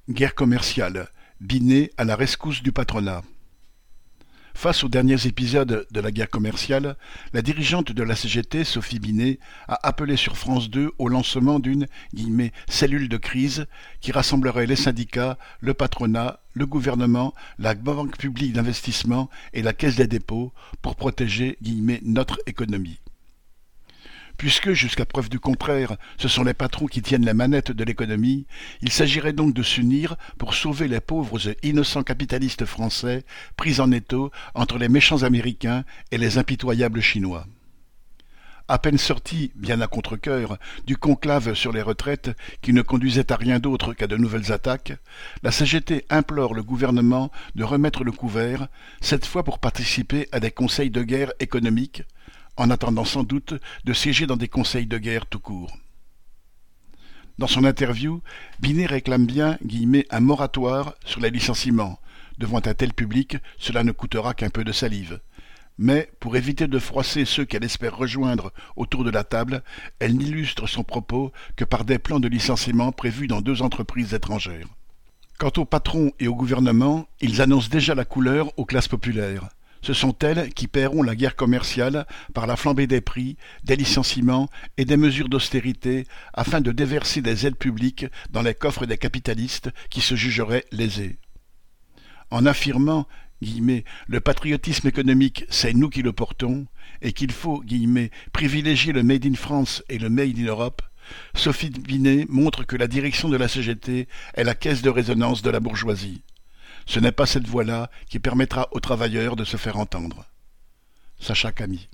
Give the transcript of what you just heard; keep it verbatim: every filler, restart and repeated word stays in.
Guerre commerciale, Binet à la rescousse du patronat. Face aux derniers épisodes de la guerre commerciale, la dirigeante de la C G T, Sophie Binet, a appelé sur France deux au lancement d'une guillemets, « cellule de crise » qui rassemblerait les syndicats, le patronat, le gouvernement, la Banque publique d'investissement et la Caisse des dépôts pour protéger guillemets, notre économie. Puisque, jusqu'à preuve du contraire, ce sont les patrons qui tiennent la manette de l'économie, il s'agirait donc de s'unir pour sauver les pauvres et innocents capitalistes français pris en étau entre les méchants Américains et les impitoyables Chinois. À peine sorti, bien à contre-cœur, du conclave sur les retraites qui ne conduisait à rien d'autre qu'à de nouvelles attaques, la C G T implore le gouvernement de remettre le couvert, cette fois pour participer à des conseils de guerre économique, en attendant sans doute de siéger dans des conseils de guerre tout court. Dans son interview, Binet réclame bien guillemets, un moratoire sur les licenciements. Devant un tel public, cela ne coûtera qu'un peu de salive. Mais, pour éviter de froisser ceux qu'elle espère rejoindre autour de la table, elle n'illustre son propos que par des plans de licenciement prévus dans deux entreprises étrangères. Quant aux patrons et au gouvernement, ils annoncent déjà la couleur aux classes populaires. Ce sont elles qui paieront la guerre commerciale par la flambée des prix, des licenciements et des mesures d'austérité afin de déverser des aides publiques dans les coffres des capitalistes qui se jugeraient lésés. En affirmant guillemets, le patriotisme économique, c'est nous qui le portons, et qu'il faut guillemets, privilégier le Made in France et le Made in Europe, Sophie Binet montre que la direction de la C G T est la caisse de résonance de la bourgeoisie. Ce n'est pas cette voie-là qui permettra aux travailleurs de se faire entendre. Sacha Camille.